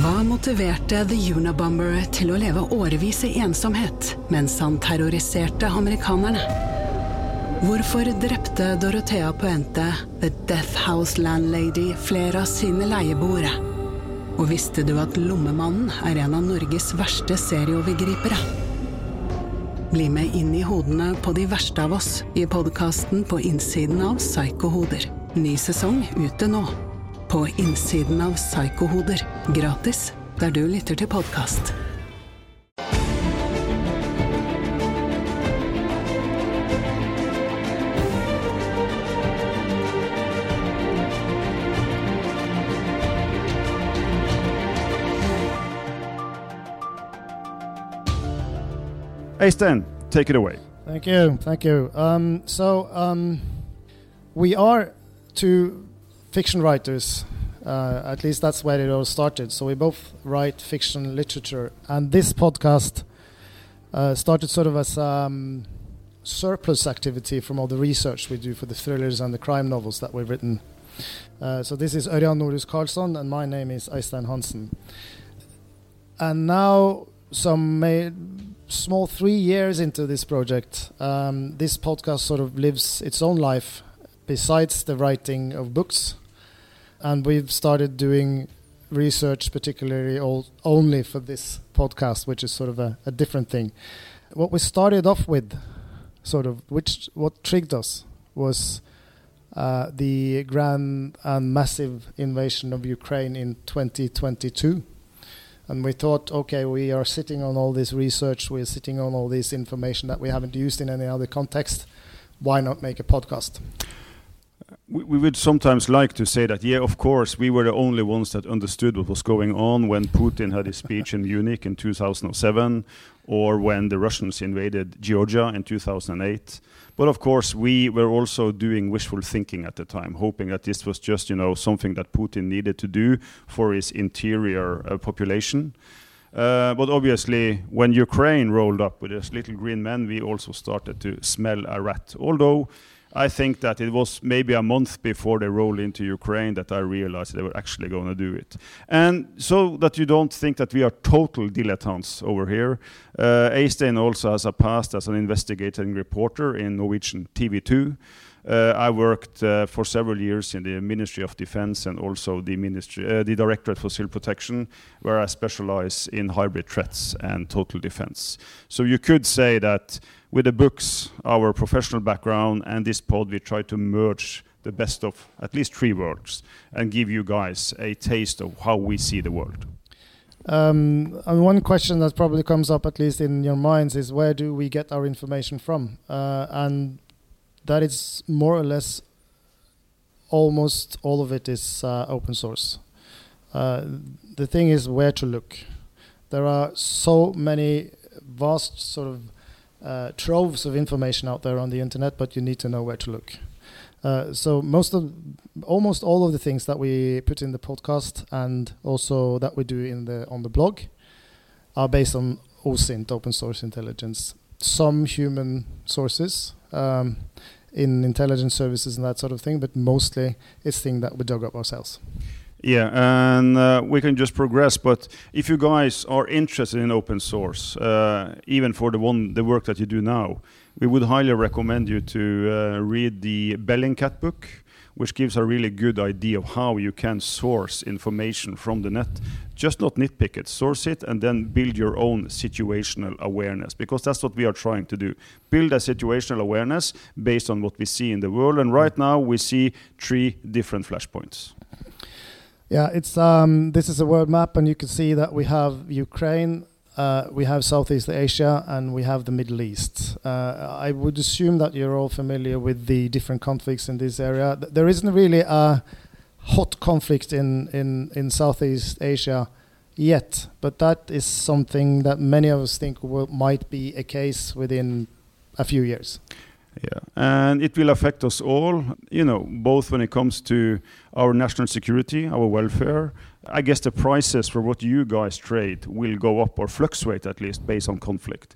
Hva motiverte The Unabomber til å leve årevis i ensomhet, mens han terroriserte amerikanerne? Hvorfor drepte Dorothea Puente, The Death House Landlady, flere av sine leieboere? Og visste du at Lommemannen er en av Norges verste serieovergripere? Bli med inn i hodene på de verste av oss i podcasten På innsiden av Psykohoder. Ny sesong ute nå. På innsiden av Psykohoder. Gratis, der du lytter til podcast. Øystein, take it away. Thank you. We are two fiction writers, at least that's where it all started. So we both write fiction literature, and this podcast started sort of as surplus activity from all the research we do for the thrillers and the crime novels that we've written. So this is Ørjan Norhus Karlsson, and my name is Øystein Hansen. And now, small 3 years into this project, this podcast sort of lives its own life besides the writing of books. And we've started doing research particularly only for this podcast, which is sort of a different thing. What we started off with, what triggered us, was the grand and massive invasion of Ukraine in 2022. And we thought, okay, we are sitting on all this research, we're sitting on all this information that we haven't used in any other context. Why not make a podcast? We would sometimes like to say that, of course, we were the only ones that understood what was going on when Putin had his speech in Munich in 2007, or when the Russians invaded Georgia in 2008. But of course, we were also doing wishful thinking at the time, hoping that this was just, something that Putin needed to do for his interior population. But obviously, when Ukraine rolled up with this little green men, we also started to smell a rat. Although I think that it was maybe a month before they rolled into Ukraine that I realized they were actually going to do it. And so that you don't think that we are total dilettantes over here, Øystein also has a past as an investigating reporter in Norwegian TV2. I worked for several years in the Ministry of Defense and also the Directorate for Civil Protection, where I specialize in hybrid threats and total defense. So you could say that with the books, our professional background, and this pod, we try to merge the best of at least 3 worlds and give you guys a taste of how we see the world. And one question that probably comes up, at least in your minds, is where do we get our information from? And that is more or less almost all of it is open source. The thing is where to look. There are so many vast sort of troves of information out there on the internet, but you need to know where to look. So almost all of the things that we put in the podcast and also that we do on the blog are based on OSINT, open source intelligence. Some human sources in intelligence services and that sort of thing, but mostly it's things that we dug up ourselves. Yeah, and we can just progress, but if you guys are interested in open source, even for the work that you do now, we would highly recommend you to read the Bellingcat book, which gives a really good idea of how you can source information from the net. Just not nitpick it, source it, and then build your own situational awareness, because that's what we are trying to do. Build a situational awareness based on what we see in the world, and right now we see 3 different flashpoints. Yeah, it's this is a world map, and you can see that we have Ukraine, we have Southeast Asia, and we have the Middle East. I would assume that you're all familiar with the different conflicts in this area. There isn't really a hot conflict in Southeast Asia yet, but that is something that many of us think might be a case within a few years. Yeah, and it will affect us all, both when it comes to our national security, our welfare. I guess the prices for what you guys trade will go up or fluctuate at least based on conflict.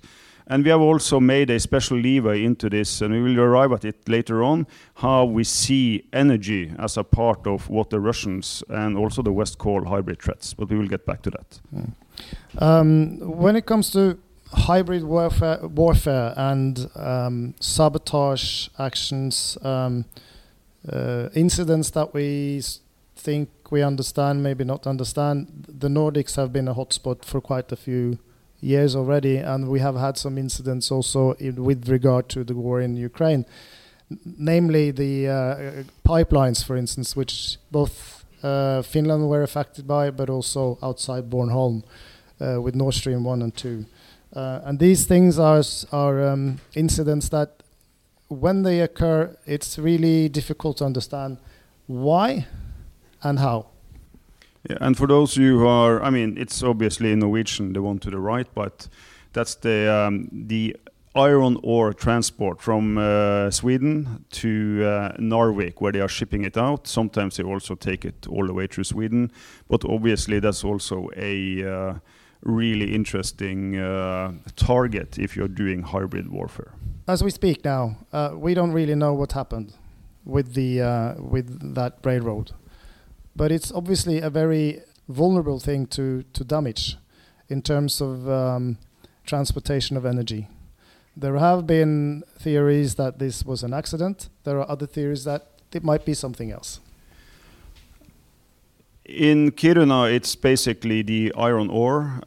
And we have also made a special leeway into this, and we will arrive at it later on, how we see energy as a part of what the Russians and also the West call hybrid threats. But we will get back to that. When it comes to hybrid warfare and sabotage actions, incidents that we think we understand, maybe not understand, the Nordics have been a hotspot for quite a few years already, and we have had some incidents also with regard to the war in Ukraine, namely the pipelines, for instance, which both Finland were affected by, but also outside Bornholm with Nord Stream 1 and 2. And these things are incidents that, when they occur, it's really difficult to understand why and how. Yeah, and for those of you who are, I mean, it's obviously in Norwegian, the one to the right, but that's the iron ore transport from Sweden to Narvik, where they are shipping it out. Sometimes they also take it all the way through Sweden, but obviously that's also a really interesting target if you're doing hybrid warfare. As we speak now, we don't really know what happened with that railroad. But it's obviously a very vulnerable thing to damage in terms of transportation of energy. There have been theories that this was an accident. There are other theories that it might be something else. In Kiruna, it's basically the iron ore.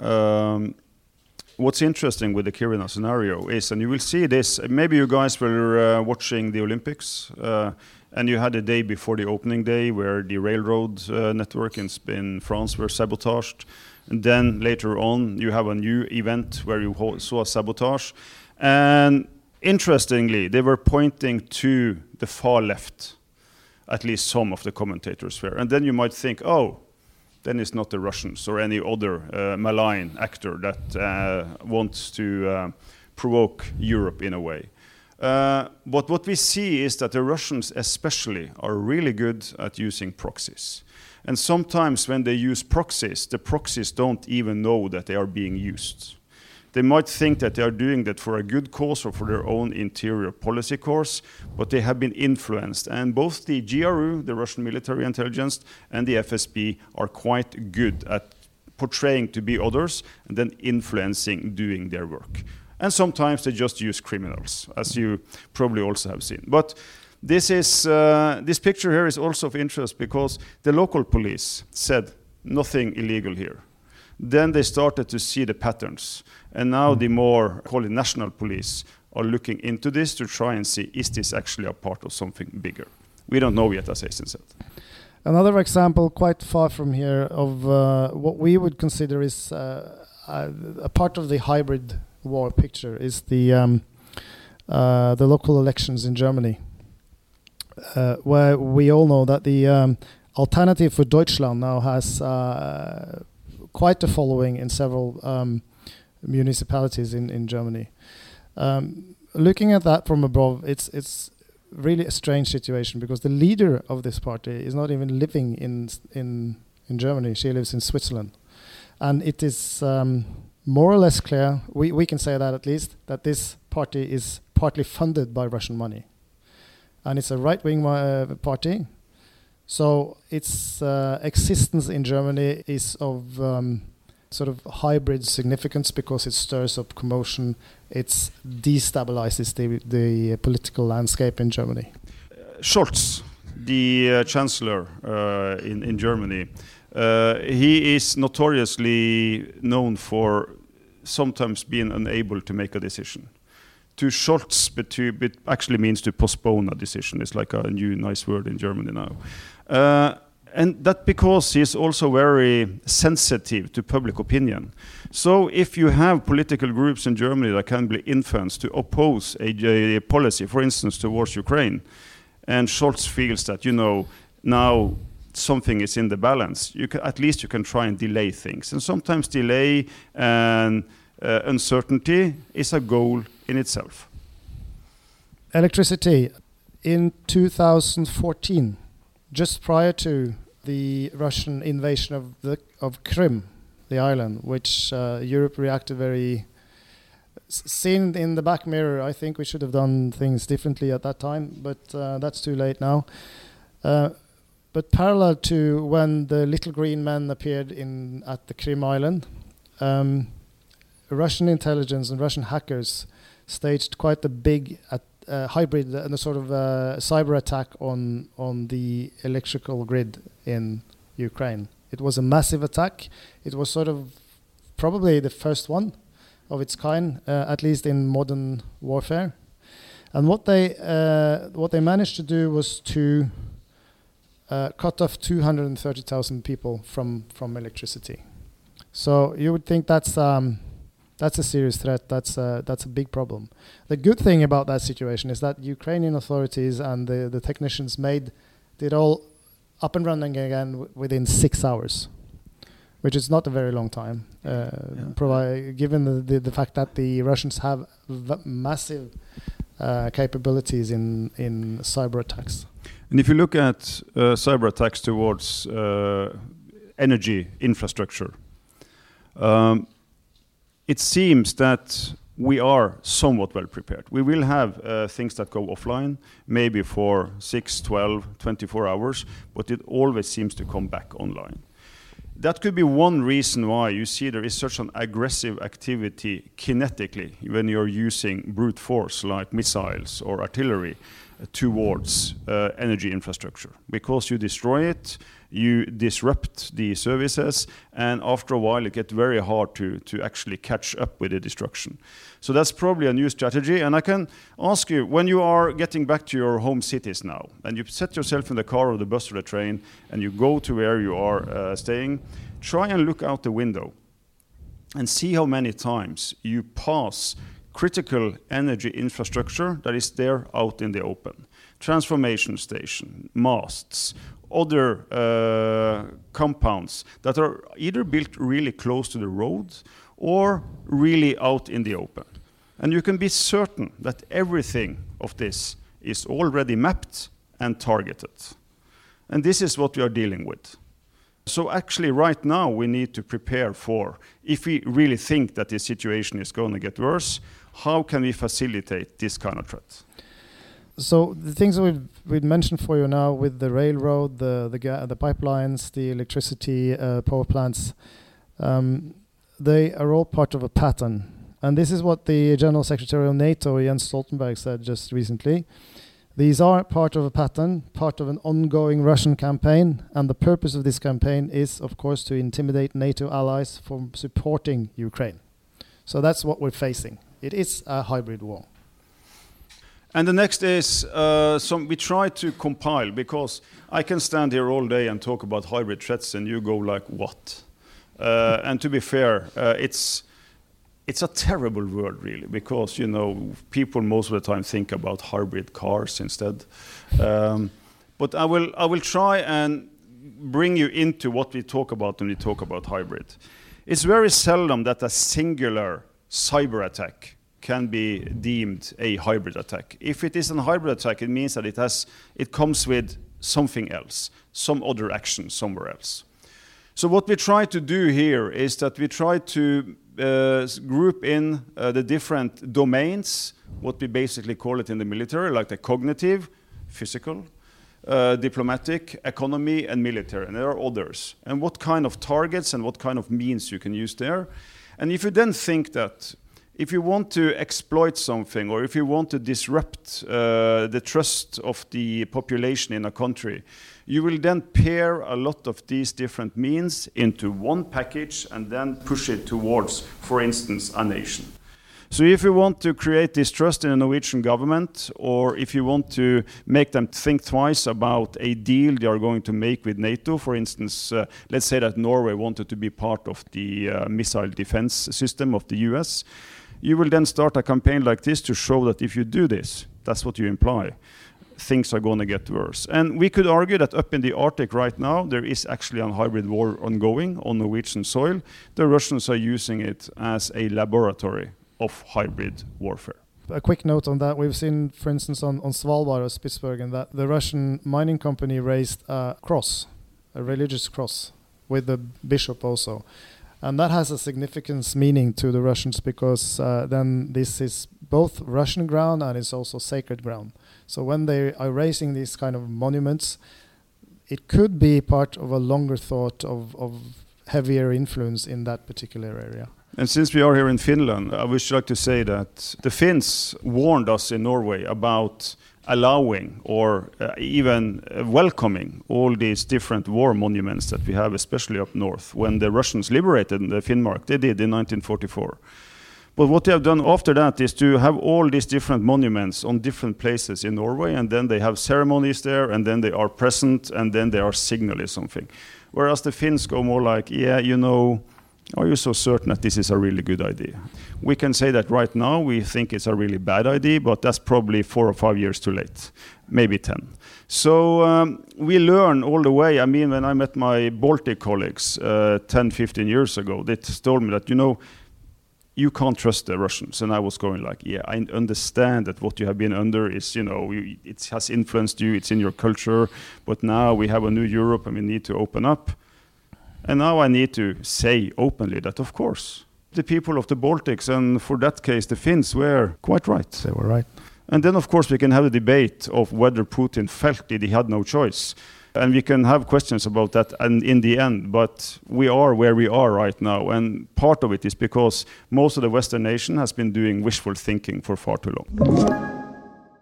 What's interesting with the Kiruna scenario is, and you will see this, maybe you guys were watching the Olympics, and you had a day before the opening day where the railroad network in France were sabotaged. And then later on, you have a new event where you saw sabotage. And interestingly, they were pointing to the far left, at least some of the commentators were. And then you might think, oh, then it's not the Russians or any other malign actor that wants to provoke Europe in a way. But what we see is that the Russians especially are really good at using proxies. And sometimes when they use proxies, the proxies don't even know that they are being used. They might think that they are doing that for a good cause or for their own interior policy course, but they have been influenced. And both the GRU, the Russian military intelligence, and the FSB are quite good at portraying to be others and then influencing doing their work. And sometimes they just use criminals, as you probably also have seen. But this picture here is also of interest because the local police said nothing illegal here. Then they started to see the patterns. And now the more, call it national police, are looking into this to try and see, is this actually a part of something bigger? We don't know yet, as Øystein said. Another example, quite far from here, of what we would consider is a part of the hybrid war picture is the local elections in Germany, where we all know that the Alternative for Deutschland now has quite a following in several municipalities in Germany. Looking at that from above, it's really a strange situation because the leader of this party is not even living in Germany. She lives in Switzerland, and it is more or less clear, we can say that at least, that this party is partly funded by Russian money. And it's a right-wing party. So its existence in Germany is of sort of hybrid significance because it stirs up commotion. It destabilizes the political landscape in Germany. Scholz, the chancellor in Germany, he is notoriously known for sometimes being unable to make a decision. To Scholz, but actually means to postpone a decision. It's like a new nice word in Germany now. And that because he is also very sensitive to public opinion. So if you have political groups in Germany that can be influenced to oppose a policy, for instance, towards Ukraine, and Scholz feels that, now something is in the balance, at least you can try and delay things. And sometimes delay and uncertainty is a goal in itself. Electricity. In 2014, just prior to the Russian invasion of Crimea, the island, which Europe reacted very seen in the back mirror, I think we should have done things differently at that time, but that's too late now. But parallel to when the little green men appeared at the Krim Island, Russian intelligence and Russian hackers staged quite a big hybrid and a sort of cyber attack on the electrical grid in Ukraine. It was a massive attack. It was sort of probably the first one of its kind, at least in modern warfare. And what they managed to do was to cut off 230,000 people from electricity. So you would think that's a serious threat. That's a big problem. The good thing about that situation is that Ukrainian authorities and the technicians made it all up and running again within 6 hours, which is not a very long time, given the fact that the Russians have massive capabilities in cyber attacks. And if you look at cyber attacks towards energy infrastructure, it seems that we are somewhat well prepared. We will have things that go offline, maybe for 6, 12, 24 hours, but it always seems to come back online. That could be one reason why you see there is such an aggressive activity kinetically when you're using brute force like missiles or artillery towards energy infrastructure. Because you destroy it, you disrupt the services, and after a while it gets very hard to actually catch up with the destruction. So that's probably a new strategy. And I can ask you, when you are getting back to your home cities now, and you set yourself in the car or the bus or the train, and you go to where you are staying, try and look out the window and see how many times you pass critical energy infrastructure that is there out in the open. Transformation station, masts, other compounds that are either built really close to the road or really out in the open. And you can be certain that everything of this is already mapped and targeted. And this is what we are dealing with. So actually right now we need to prepare for, if we really think that this situation is going to get worse, how can we facilitate this kind of threat? So the things that we've mentioned for you now with the railroad, the pipelines, the electricity power plants, they are all part of a pattern. And this is what the General Secretary of NATO, Jens Stoltenberg, said just recently. These are part of a pattern, part of an ongoing Russian campaign, and the purpose of this campaign is, of course, to intimidate NATO allies from supporting Ukraine. So that's what we're facing. It is a hybrid war. And the next is, we try to compile, because I can stand here all day and talk about hybrid threats and you go like, what? And to be fair, it's a terrible word really, because people most of the time think about hybrid cars instead. But I will try and bring you into what we talk about when we talk about hybrid. It's very seldom that a singular cyber attack can be deemed a hybrid attack. If it is a hybrid attack, it means that it comes with something else, some other action somewhere else. So what we try to do here is that we try to group in the different domains, what we basically call it in the military, like the cognitive, physical, diplomatic, economy, and military, and there are others. And what kind of targets and what kind of means you can use there. And if you then think that if you want to exploit something, or if you want to disrupt the trust of the population in a country, you will then pair a lot of these different means into one package and then push it towards, for instance, a nation. So if you want to create distrust in the Norwegian government, or if you want to make them think twice about a deal they are going to make with NATO, for instance, let's say that Norway wanted to be part of the missile defense system of the US, you will then start a campaign like this to show that if you do this, that's what you imply, things are going to get worse. And we could argue that up in the Arctic right now, there is actually a hybrid war ongoing on Norwegian soil. The Russians are using it as a laboratory of hybrid warfare. A quick note on that. We've seen, for instance, on Svalbard or Spitsbergen, that the Russian mining company raised a cross, a religious cross, with the bishop also. And that has a significant meaning to the Russians because then this is both Russian ground and it's also sacred ground. So when they are raising these kind of monuments, it could be part of a longer thought of heavier influence in that particular area. And since we are here in Finland, I would like to say that the Finns warned us in Norway about allowing or even welcoming all these different war monuments that we have, especially up north. When the Russians liberated the Finnmark, they did in 1944. But what they have done after that is to have all these different monuments on different places in Norway, and then they have ceremonies there, and then they are present, and then they are signaling something. Whereas the Finns go more like, yeah, you know, are you so certain that this is a really good idea? We can say that right now we think it's a really bad idea, but that's probably 4 or 5 years too late, maybe 10. So we learn all the way. I mean, when I met my Baltic colleagues 10, 15 years ago, they told me that, you know, you can't trust the Russians. And I was going like, yeah, I understand that what you have been under is, you know, it has influenced you, it's in your culture, but now we have a new Europe and we need to open up. And now I need to say openly that, of course, the people of the Baltics, and for that case, the Finns, were quite right. They were right. And then, of course, we can have a debate of whether Putin felt that he had no choice. And we can have questions about that and in the end, but we are where we are right now. And part of it is because most of the Western nation has been doing wishful thinking for far too long.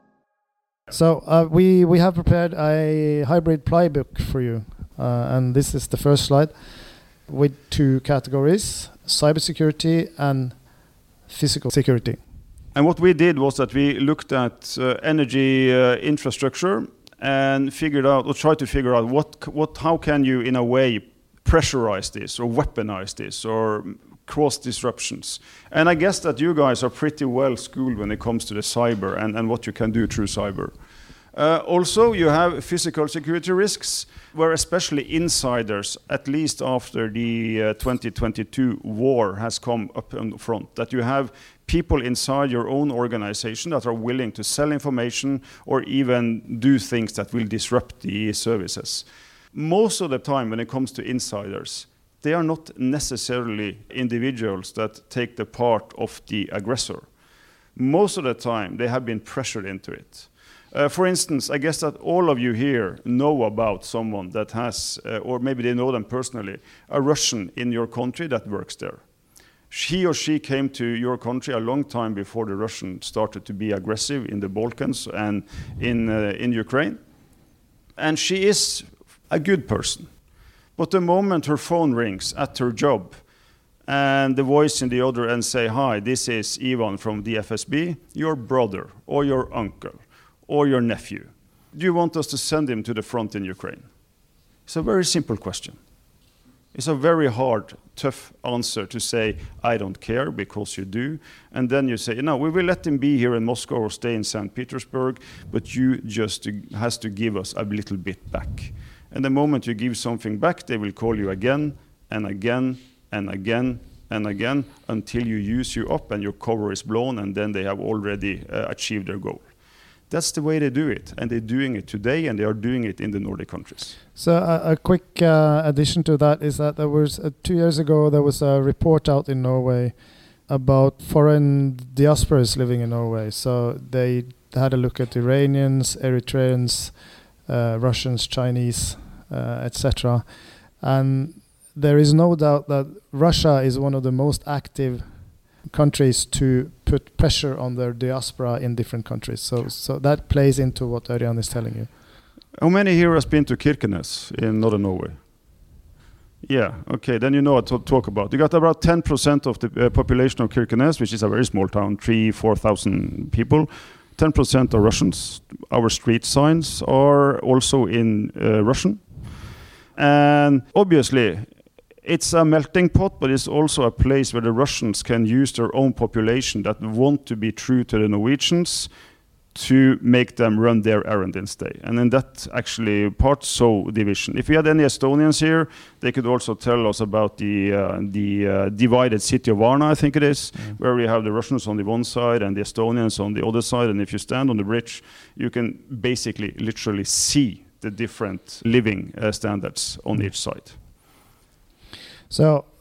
So we have prepared a hybrid playbook for you. And this is the first slide with 2 categories, cybersecurity and physical security. And what we did was that we looked at energy infrastructure and figured out, or tried to figure out how can you in a way pressurize this or weaponize this or cause disruptions. And I guess that you guys are pretty well schooled when it comes to the cyber and what you can do through cyber. Also, you have physical security risks, where especially insiders, at least after the 2022 war has come up in front, that you have people inside your own organization that are willing to sell information or even do things that will disrupt the services. Most of the time when it comes to insiders, they are not necessarily individuals that take the part of the aggressor. Most of the time they have been pressured into it. For instance, I guess that all of you here know about someone that has, or maybe they know them personally, a Russian in your country that works there. He or she came to your country a long time before the Russians started to be aggressive in the Balkans and in Ukraine. And she is a good person. But the moment her phone rings at her job and the voice in the other end say, "Hi, this is Ivan from the FSB, your brother or your uncle or your nephew. Do you want us to send him to the front in Ukraine?" It's a very simple question. It's a very hard, tough answer to say, "I don't care," because you do. And then you say, "No, we will let him be here in Moscow or stay in St. Petersburg, but you just has to give us a little bit back." And the moment you give something back, they will call you again and again and again and again until you use you up and your cover is blown, and then they have already achieved their goal. That's the way they do it, and they're doing it today, and they are doing it in the Nordic countries. So a quick addition to that is that there was 2 years ago there was a report out in Norway about foreign diasporas living in Norway. So they had a look at Iranians, Eritreans, Russians, Chinese, etc. And there is no doubt that Russia is one of the most active countries to put pressure on their diaspora in different countries. So that plays into what Ørjan is telling you. How many here has been to Kirkenes in northern Norway? Yeah, okay, then you know what to talk about. You got about 10% of the population of Kirkenes, which is a very small town, 3,000-4,000 people. 10% are Russians. Our street signs are also in Russian. And obviously, it's a melting pot, but it's also a place where the Russians can use their own population that want to be true to the Norwegians to make them run their errand instead. And in that actually part, so division. If we had any Estonians here, they could also tell us about the divided city of Varna, I think it is, where we have the Russians on the one side and the Estonians on the other side. And if you stand on the bridge, you can basically literally see the different living standards on each side. So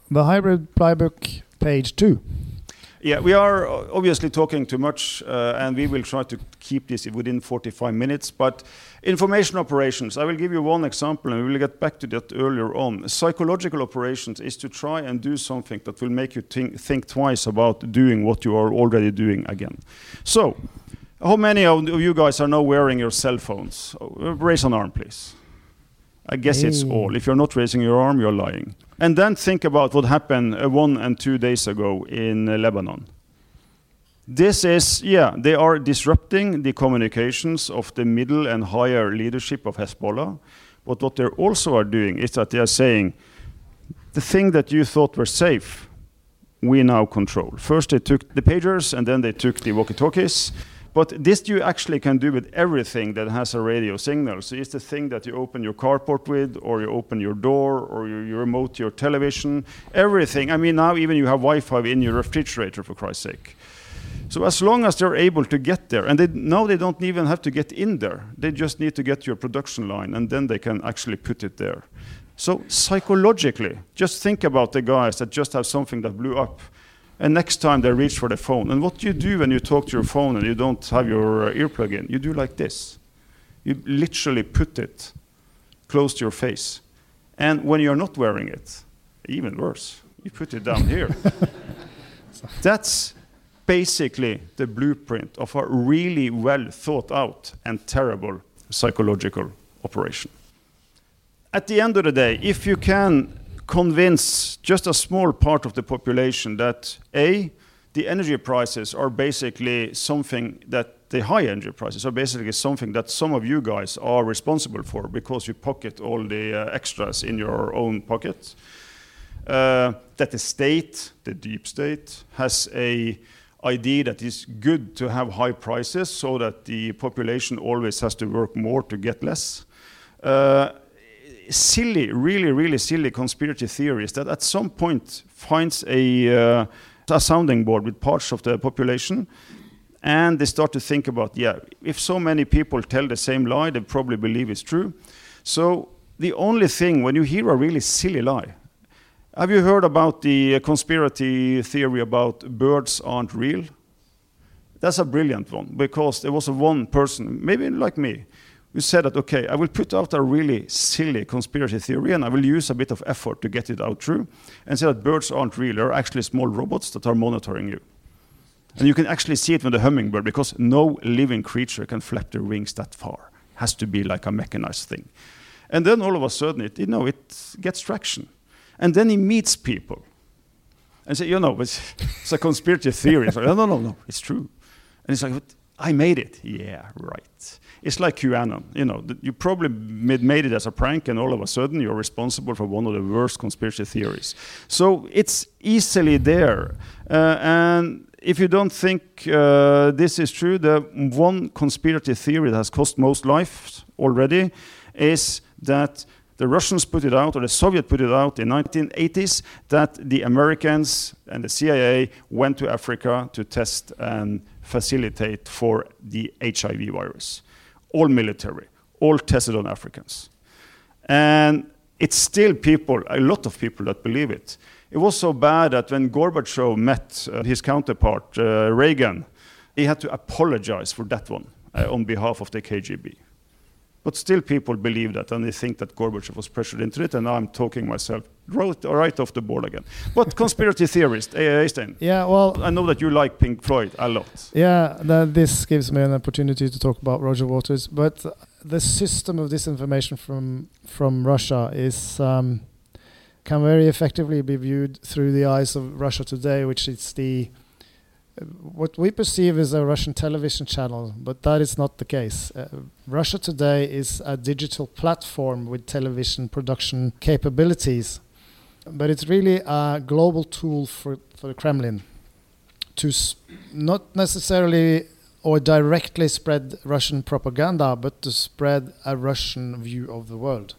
The hybrid playbook, page 2. Yeah, we are obviously talking too much, and we will try to keep this within 45 minutes. But information operations, I will give you one example, and we will get back to that earlier on. Psychological operations is to try and do something that will make you think twice about doing what you are already doing again. So, how many of you guys are now wearing your cell phones? Raise an arm, please. I guess it's all. If you're not raising your arm, you're lying. And then think about what happened 1 and 2 days ago in Lebanon. This is, they are disrupting the communications of the middle and higher leadership of Hezbollah. But what they also are doing is that they are saying, the thing that you thought were safe, we now control. First they took the pagers, and then they took the walkie-talkies. But this you actually can do with everything that has a radio signal. So it's the thing that you open your carport with, or you open your door, or you remote your television, everything. I mean, now even you have Wi-Fi in your refrigerator, for Christ's sake. So as long as they're able to get there, and now they don't even have to get in there. They just need to get your production line, and then they can actually put it there. So psychologically, just think about the guys that just have something that blew up. And next time they reach for the phone. And what do you do when you talk to your phone and you don't have your earplug in? You do like this. You literally put it close to your face. And when you're not wearing it, even worse, you put it down here. That's basically the blueprint of a really well thought out and terrible psychological operation. At the end of the day, if you can convince just a small part of the population that the energy prices are basically something that the high energy prices are basically something that some of you guys are responsible for because you pocket all the extras in your own pocket. That the state, the deep state, has a idea that it's good to have high prices so that the population always has to work more to get less. Silly, really silly conspiracy theories that at some point finds a sounding board with parts of the population, and they start to think about, if so many people tell the same lie, they probably believe it's true. So the only thing, when you hear a really silly lie, have you heard about the conspiracy theory about birds aren't real? That's a brilliant one, because there was one person, maybe like me, who said that, okay, I will put out a really silly conspiracy theory and I will use a bit of effort to get it out true, and say that birds aren't real. They're actually small robots that are monitoring you. And you can actually see it with the hummingbird, because no living creature can flap their wings that far. It has to be like a mechanized thing. And then all of a sudden, it gets traction. And then he meets people and say, it's a conspiracy theory. It's like, no, it's true. And it's like, I made it. Yeah, right. It's like QAnon. You probably made it as a prank, and all of a sudden you're responsible for one of the worst conspiracy theories. So it's easily there. And if you don't think this is true, the one conspiracy theory that has cost most lives already is that the Russians put it out, or the Soviet put it out in 1980s, that the Americans and the CIA went to Africa to test and facilitate for the HIV virus. All military, all tested on Africans. And it's still a lot of people that believe it. It was so bad that when Gorbachev met his counterpart, Reagan, he had to apologize for that one on behalf of the KGB. But still people believe that, and they think that Gorbachev was pressured into it, and now I'm talking myself right off the board again. But conspiracy theorist, Øystein. Yeah, well, I know that you like Pink Floyd a lot. Yeah, this gives me an opportunity to talk about Roger Waters. But the system of disinformation from Russia can very effectively be viewed through the eyes of Russia Today, which is what we perceive as a Russian television channel, but that is not the case. Russia Today is a digital platform with television production capabilities, but it's really a global tool for the Kremlin to not necessarily or directly spread Russian propaganda, but to spread a Russian view of the world.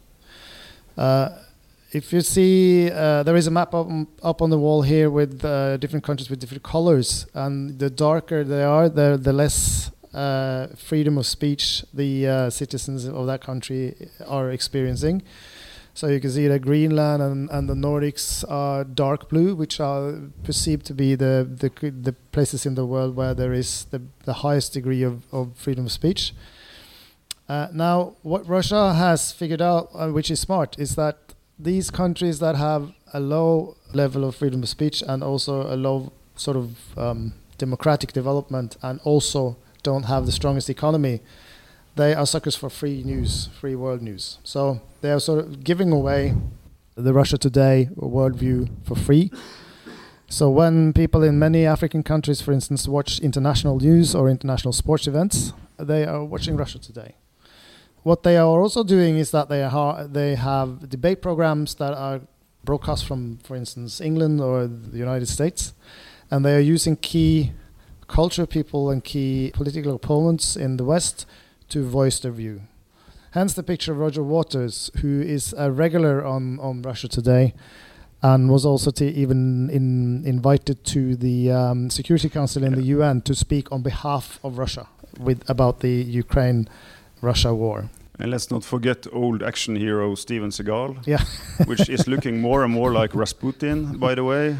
If you see, there is a map up on the wall here with different countries with different colors, and the darker they are, the less freedom of speech the citizens of that country are experiencing. So you can see that Greenland and the Nordics are dark blue, which are perceived to be the places in the world where there is the highest degree of freedom of speech. Now, what Russia has figured out, which is smart, is that these countries that have a low level of freedom of speech and also a low sort of democratic development and also don't have the strongest economy, they are suckers for free news, free world news. So they are sort of giving away the Russia Today worldview for free. So when people in many African countries, for instance, watch international news or international sports events, they are watching Russia Today. What they are also doing is that they have debate programs that are broadcast from, for instance, England or the United States, and they are using key culture people and key political opponents in the West to voice their view. Hence the picture of Roger Waters, who is a regular on Russia Today and was also even invited to the Security Council in the UN to speak on behalf of Russia about the Ukraine-Russia war. And let's not forget old action hero Steven Seagal, yeah. which is looking more and more like Rasputin, by the way.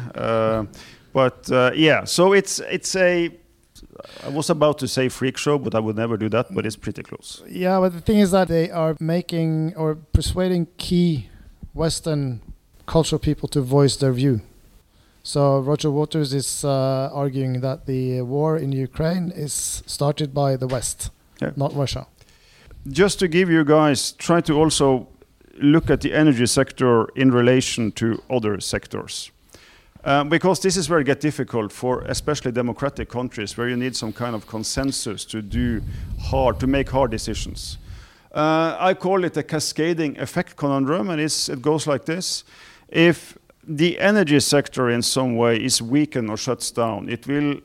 Yeah, so it's a... I was about to say freak show, but I would never do that, but it's pretty close. Yeah, but the thing is that they are making or persuading key Western cultural people to voice their view. So Roger Waters is arguing that the war in Ukraine is started by the West, not Russia. Just to give you guys, try to also look at the energy sector in relation to other sectors. Because this is where it gets difficult for especially democratic countries where you need some kind of consensus to make hard decisions. I call it a cascading effect conundrum, and it goes like this. If the energy sector in some way is weakened or shuts down, it will...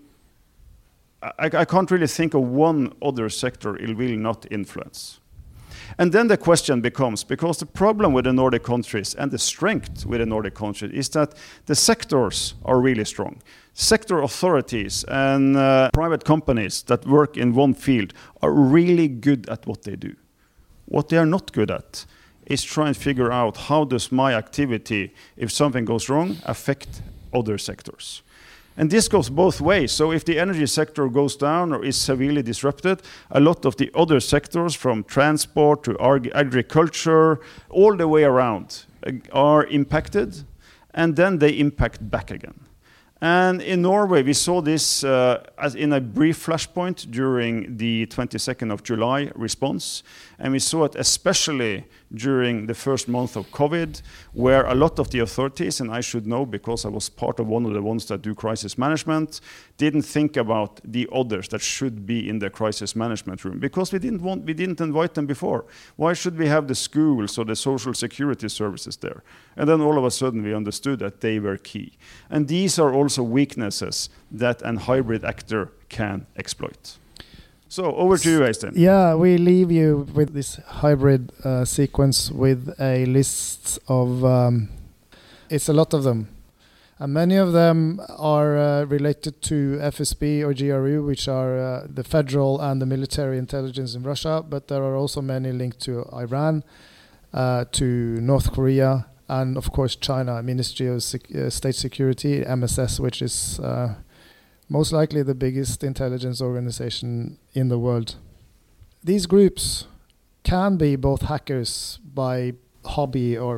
I can't really think of one other sector it will not influence. And then the question becomes, because the problem with the Nordic countries and the strength with the Nordic countries is that the sectors are really strong. Sector authorities and private companies that work in one field are really good at what they do. What they are not good at is try and figure out how does my activity, if something goes wrong, affect other sectors. And this goes both ways. So if the energy sector goes down or is severely disrupted, a lot of the other sectors, from transport to agriculture, all the way around, are impacted, and then they impact back again. And in Norway, we saw this as in a brief flashpoint during the 22nd of July response. And we saw it especially during the first month of COVID, where a lot of the authorities, and I should know because I was part of one of the ones that do crisis management, didn't think about the others that should be in the crisis management room, because we didn't invite them before. Why should we have the schools or the social security services there? And then all of a sudden we understood that they were key. And these are also weaknesses that a hybrid actor can exploit. So over to you, Øystein. Yeah, we leave you with this hybrid sequence with a list of, it's a lot of them. And many of them are related to FSB or GRU, which are the federal and the military intelligence in Russia, but there are also many linked to Iran, to North Korea, and of course China, Ministry of State Security, MSS, which is most likely the biggest intelligence organization in the world. These groups can be both hackers by hobby or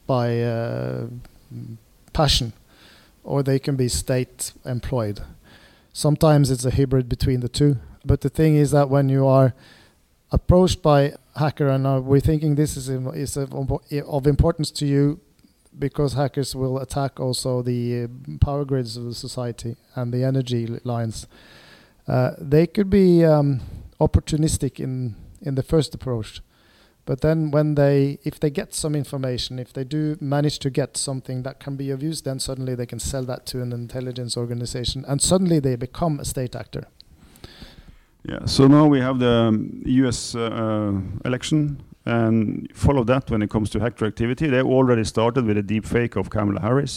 by passion, or they can be state employed. Sometimes it's a hybrid between the two. But the thing is that when you are approached by hacker, and we're thinking this is of importance to you, because hackers will attack also the power grids of the society and the energy lines. They could be opportunistic in the first approach. But then if they get some information, if they do manage to get something that can be of use, then suddenly they can sell that to an intelligence organization, and suddenly they become a state actor. Yeah, so now we have the US election, and follow that when it comes to hacker activity. They already started with a deep fake of Kamala Harris.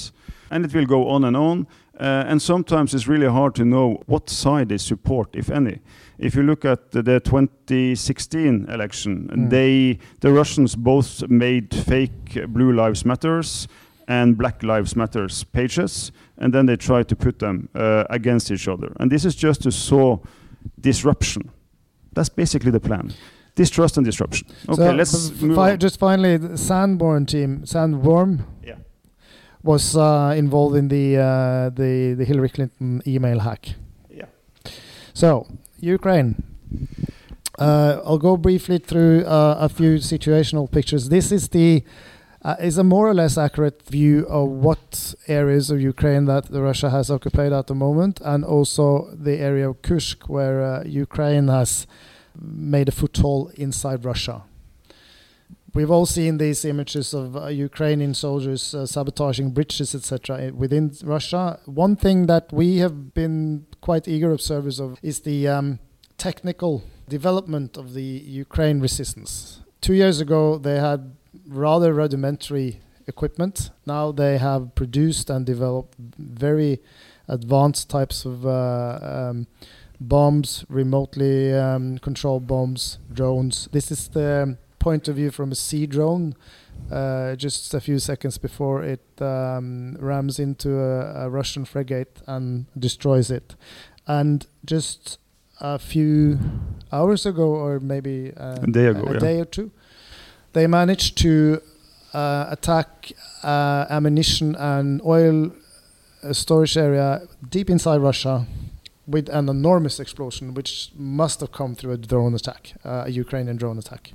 And it will go on and on. And sometimes it's really hard to know what side they support, if any. If you look at the 2016 election, the Russians both made fake Blue Lives Matters and Black Lives Matters pages, and then they tried to put them against each other. And this is just to sow disruption. That's basically the plan. Distrust and disruption. Okay, so let's move on. Just finally, the Sandworm team, Sandworm, was involved in the Hillary Clinton email hack. Yeah. So, Ukraine. I'll go briefly through a few situational pictures. This is is a more or less accurate view of what areas of Ukraine that Russia has occupied at the moment, and also the area of Kursk, where Ukraine has made a foothold inside Russia. We've all seen these images of Ukrainian soldiers sabotaging bridges, etc., within Russia. One thing that we have been quite eager observers of is the technical development of the Ukraine resistance. 2 years ago, they had rather rudimentary equipment. Now they have produced and developed very advanced types of bombs, remotely controlled bombs, drones. This is the point of view from a sea drone, just a few seconds before it rams into a Russian frigate and destroys it. And just a few hours ago, or maybe a day or two, they managed to attack ammunition and oil storage area deep inside Russia with an enormous explosion, which must have come through a drone attack, a Ukrainian drone attack.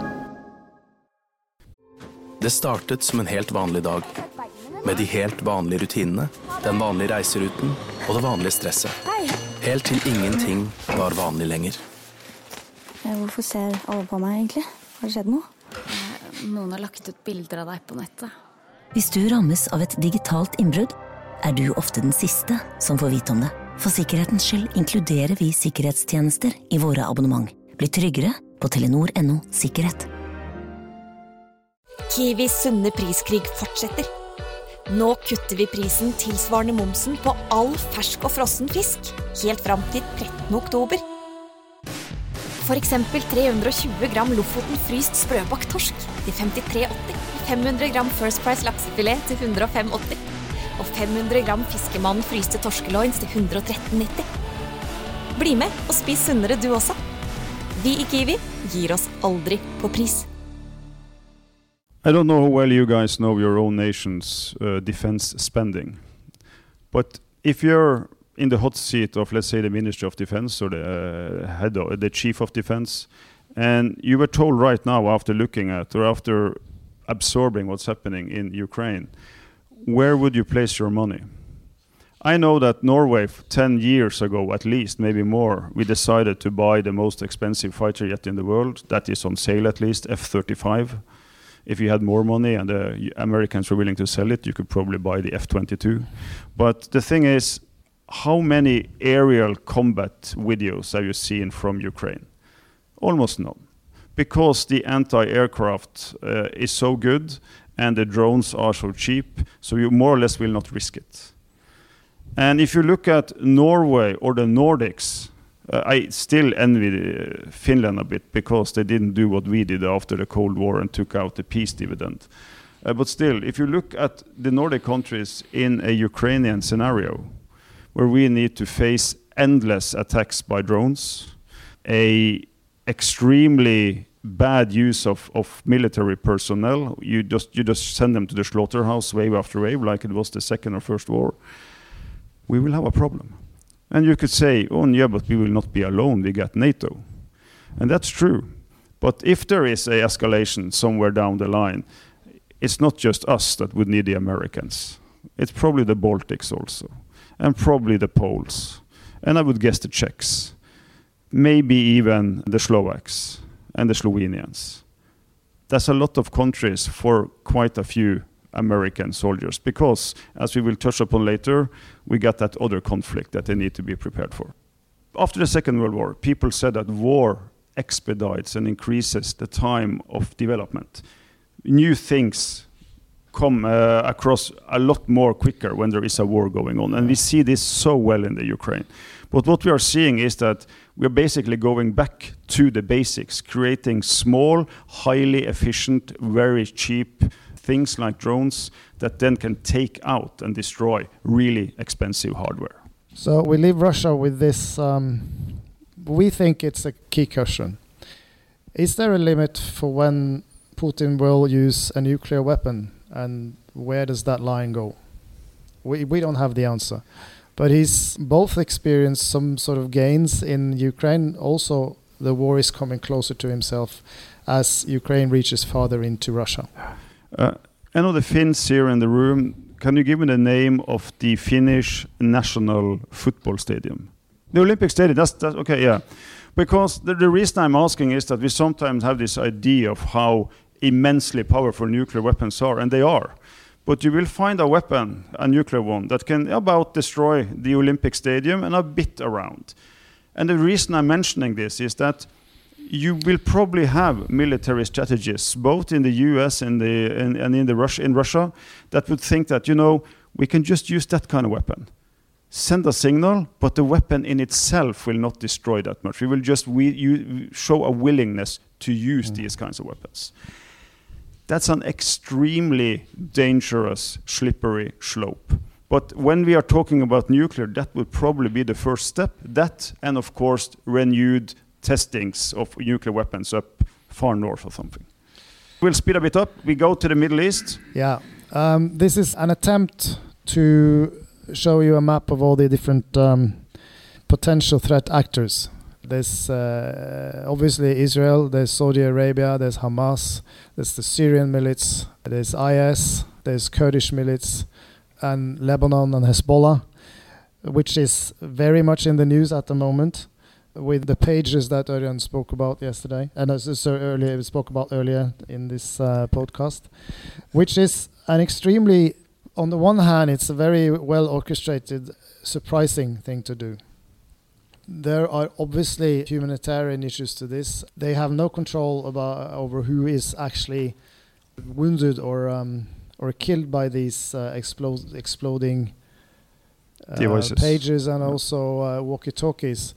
Det startet som en helt vanlig dag, med de helt vanlige rutinene, den vanlige reiseruten og det vanlige stresset. Helt til ingenting var vanlig lenger. Hvorfor ser alle på meg egentlig? Har det skjedd noe? Noen har lagt ut bilder av deg på nettet. Hvis du rammes av et digitalt innbrudd, du ofte den siste som får vite om det. For sikkerhetens skyld inkluderer vi sikkerhetstjenester I våre abonnement. Bli tryggere på Telenor.no sikkerhet. Kiwis sunne priskrig fortsetter. Nå kutter vi prisen tilsvarende momsen på all fersk og frossen fisk, helt fram til 13. oktober. For eksempel 320 gram Lofoten fryst sprøbakt torsk til 53,80, 500 gram First Price laksefilet til 105,80, og 500 gram Fiskemann fryste torskeloins til 113,90. Bli med og spis sunnere du også. Vi I Kiwi gir oss aldri på pris. I don't know how well you guys know your own nation's defense spending, but if you're in the hot seat of, let's say, the Ministry of Defense or the head of the Chief of Defense, and you were told right now, after looking at or after absorbing what's happening in Ukraine, where would you place your money? I know that Norway, 10 years ago at least, maybe more, we decided to buy the most expensive fighter jet in the world. That is on sale at least, F-35. If you had more money and the Americans were willing to sell it, you could probably buy the F-22. But the thing is, how many aerial combat videos have you seen from Ukraine? Almost none. Because the anti-aircraft is so good and the drones are so cheap, so you more or less will not risk it. And if you look at Norway or the Nordics, I still envy Finland a bit because they didn't do what we did after the Cold War and took out the peace dividend. But still, if you look at the Nordic countries in a Ukrainian scenario, where we need to face endless attacks by drones, a extremely bad use of military personnel, you just send them to the slaughterhouse wave after wave, like it was the Second or First War, we will have a problem. And you could say, oh yeah, but we will not be alone, we got NATO. And that's true. But if there is a escalation somewhere down the line, it's not just us that would need the Americans. It's probably the Baltics also, and probably the Poles, and I would guess the Czechs, maybe even the Slovaks and the Slovenians. That's a lot of countries for quite a few American soldiers, because, as we will touch upon later, we got that other conflict that they need to be prepared for. After the Second World War, people said that war expedites and increases the time of development. New things come across a lot more quicker when there is a war going on. And we see this so well in the Ukraine. But what we are seeing is that we're basically going back to the basics, creating small, highly efficient, very cheap things like drones that then can take out and destroy really expensive hardware. So we leave Russia with this, we think it's a key question. Is there a limit for when Putin will use a nuclear weapon, and where does that line go? We don't have the answer. But he's both experienced some sort of gains in Ukraine. Also, the war is coming closer to himself as Ukraine reaches farther into Russia. I know the Finns here in the room. Can you give me the name of the Finnish national football stadium? The Olympic Stadium, that's okay, yeah. Because the reason I'm asking is that we sometimes have this idea of how immensely powerful nuclear weapons are, and they are. But you will find a weapon, a nuclear one, that can about destroy the Olympic Stadium and a bit around. And the reason I'm mentioning this is that you will probably have military strategists, both in the US and in Russia, that would think that, we can just use that kind of weapon. Send a signal, but the weapon in itself will not destroy that much. We will just show a willingness to use these kinds of weapons. That's an extremely dangerous, slippery slope. But when we are talking about nuclear, that would probably be the first step. That, and of course, renewed testings of nuclear weapons up far north or something. We'll speed a bit up. We go to the Middle East. Yeah. This is an attempt to show you a map of all the different potential threat actors. There's obviously Israel, there's Saudi Arabia, there's Hamas, there's the Syrian milits, there's IS, there's Kurdish milits, and Lebanon and Hezbollah, which is very much in the news at the moment, with the pages that Ørjan spoke about yesterday, and spoke about earlier in this podcast, which is an extremely, on the one hand, it's a very well orchestrated, surprising thing to do. There are obviously humanitarian issues to this. They have no control over who is actually wounded or killed by these exploding pages and also walkie-talkies.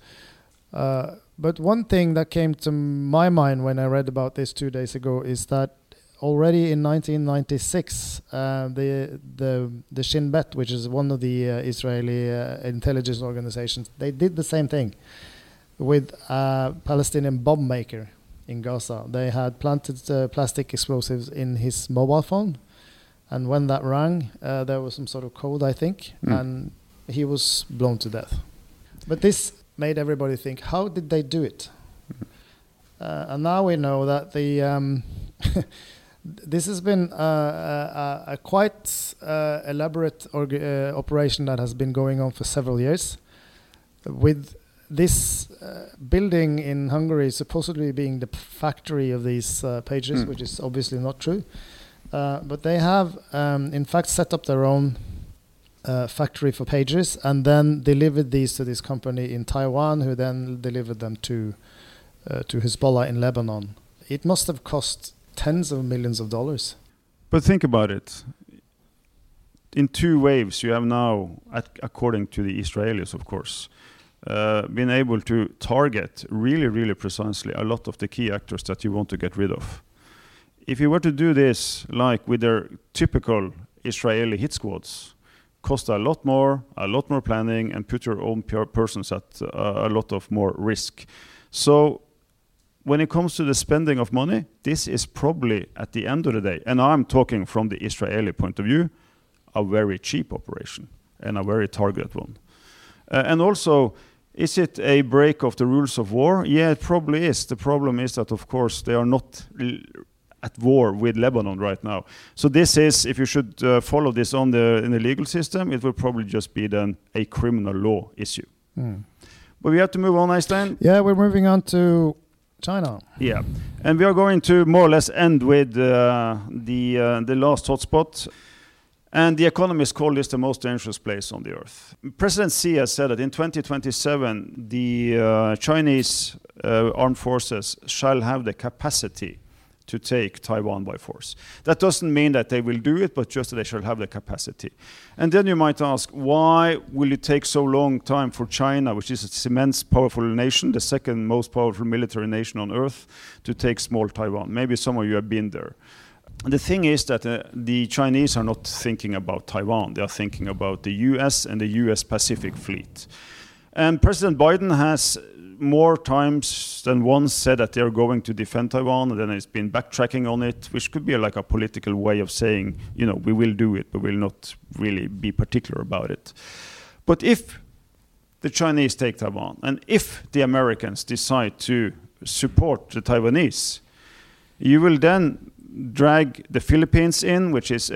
But one thing that came to my mind when I read about this 2 days ago is that already in 1996, the Shin Bet, which is one of the Israeli intelligence organizations, they did the same thing with a Palestinian bomb maker in Gaza. They had planted plastic explosives in his mobile phone, and when that rang, there was some sort of code, I think, and he was blown to death. But this made everybody think, how did they do it? And now we know that the this has been a quite elaborate operation that has been going on for several years, with this building in Hungary supposedly being the factory of these pages, which is obviously not true. But they have, in fact, set up their own factory for pages and then delivered these to this company in Taiwan, who then delivered them to Hezbollah in Lebanon. It must have cost tens of millions of dollars. But think about it. In 2 waves, you have now, according to the Israelis, of course, been able to target really, really precisely a lot of the key actors that you want to get rid of. If you were to do this like with their typical Israeli hit squads, cost a lot more planning, and put your own persons at a lot of more risk. So when it comes to the spending of money, this is probably, at the end of the day, and I'm talking from the Israeli point of view, a very cheap operation and a very targeted one. And also, is it a break of the rules of war? Yeah, it probably is. The problem is that, of course, they are not at war with Lebanon right now. So this is, if you should follow this in the legal system, it will probably just be then a criminal law issue. But we have to move on, Øystein. Yeah, we're moving on to China. Yeah, and we are going to more or less end with the last hotspot. And the economists call this the most dangerous place on the earth. President Xi has said that in 2027, the Chinese armed forces shall have the capacity to take Taiwan by force. That doesn't mean that they will do it, but just that they shall have the capacity. And then you might ask, why will it take so long time for China, which is an immense powerful nation, the second most powerful military nation on earth, to take small Taiwan? Maybe some of you have been there. The thing is that the Chinese are not thinking about Taiwan. They are thinking about the US and the US Pacific Fleet. And President Biden has more times than once said that they're going to defend Taiwan, and then he's been backtracking on it, which could be like a political way of saying, you know, we will do it, but we'll not really be particular about it. But if the Chinese take Taiwan, and if the Americans decide to support the Taiwanese, you will then drag the Philippines in, which is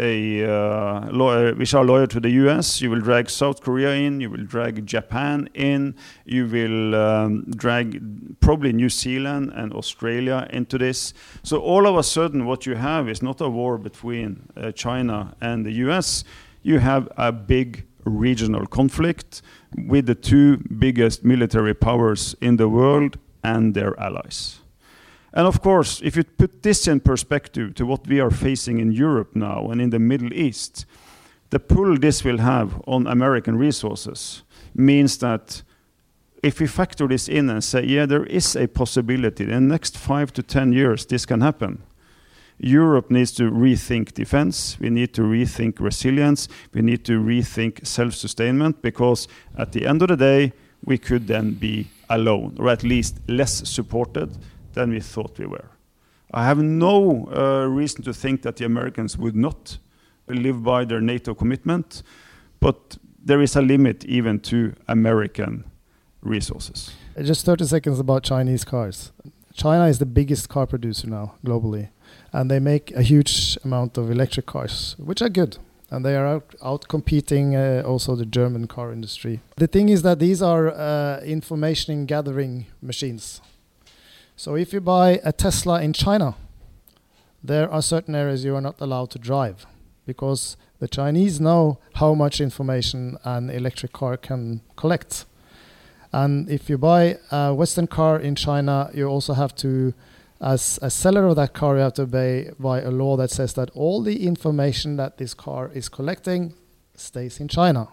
which are loyal to the US. You will drag South Korea in. You will drag Japan in. You will drag probably New Zealand and Australia into this. So all of a sudden, what you have is not a war between China and the US. You have a big regional conflict with the two biggest military powers in the world and their allies. And of course, if you put this in perspective to what we are facing in Europe now and in the Middle East, the pull this will have on American resources means that if we factor this in and say, yeah, there is a possibility in the next 5 to 10 years this can happen, Europe needs to rethink defense, we need to rethink resilience, we need to rethink self-sustainment, because at the end of the day, we could then be alone, or at least less supported than we thought we were. I have no reason to think that the Americans would not live by their NATO commitment, but there is a limit even to American resources. Just 30 seconds about Chinese cars. China is the biggest car producer now globally, and they make a huge amount of electric cars, which are good. And they are out competing also the German car industry. The thing is that these are information gathering machines. So if you buy a Tesla in China, there are certain areas you are not allowed to drive, because the Chinese know how much information an electric car can collect. And if you buy a Western car in China, you also have to, as a seller of that car, you have to obey by a law that says that all the information that this car is collecting stays in China.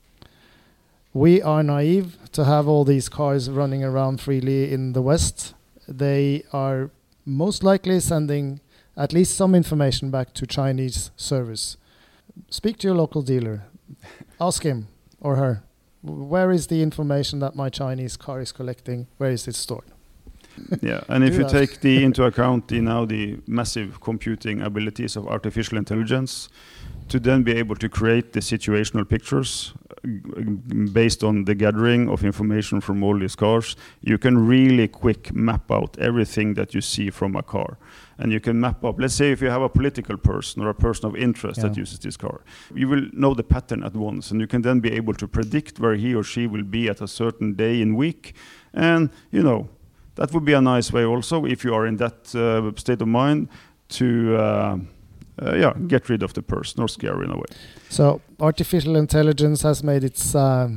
We are naive to have all these cars running around freely in the West. They are most likely sending at least some information back to Chinese servers. Speak to your local dealer. Ask him or her, where is the information that my Chinese car is collecting? Where is it stored? Yeah, and if you take into account the massive computing abilities of artificial intelligence, to then be able to create the situational pictures based on the gathering of information from all these cars, you can really quick map out everything that you see from a car. And you can map up, let's say if you have a political person or a person of interest that uses this car, you will know the pattern at once, and you can then be able to predict where he or she will be at a certain day in week. And, you know, that would be a nice way also, if you are in that state of mind, to get rid of the person or scare in a way. So artificial intelligence has made its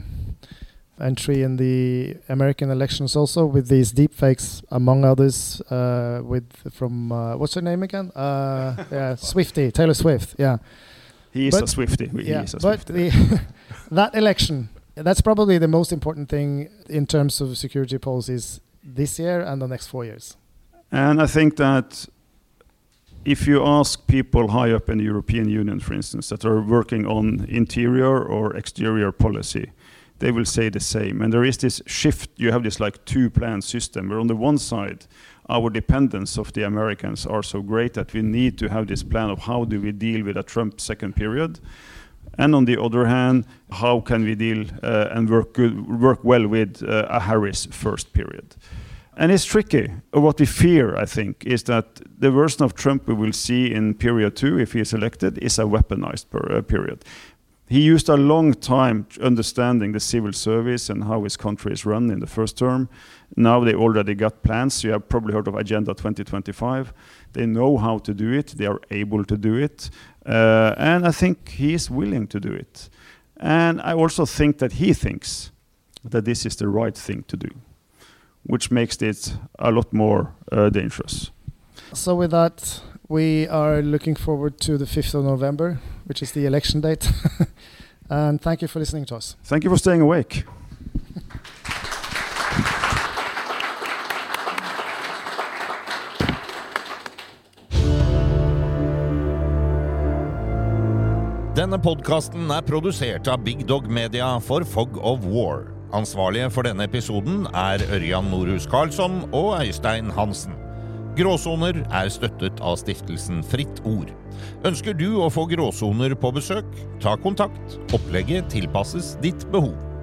entry in the American elections also, with these deepfakes, among others, from what's her name again? Swiftie, Taylor Swift. Yeah, he is a Swiftie. But that election, that's probably the most important thing in terms of security policies this year and the next 4 years. And I think that if you ask people high up in the European Union, for instance, that are working on interior or exterior policy, they will say the same. And there is this shift. You have this like two-plan system, where on the one side, our dependence of the Americans are so great that we need to have this plan of how do we deal with a Trump second period. And on the other hand, how can we deal and work well with a Harris first period? And it's tricky. What we fear, I think, is that the version of Trump we will see in period 2, if he is elected, is a weaponized period. He used a long time understanding the civil service and how his country is run in the first term. Now they already got plans. You have probably heard of Agenda 2025. They know how to do it. They are able to do it. And I think he is willing to do it. And I also think that he thinks that this is the right thing to do, which makes it a lot more dangerous. So with that, we are looking forward to the 5th of November, which is the election date. And thank you for listening to us. Thank you for staying awake. Denne podcasten produsert av Big Dog Media for Fog of War. Ansvarlige for denne episoden Ørjan Norhus Karlsson og Øystein Hansen. Gråsoner støttet av stiftelsen Fritt Ord. Ønsker du å få gråsoner på besøk? Ta kontakt. Opplegget tilpasses ditt behov.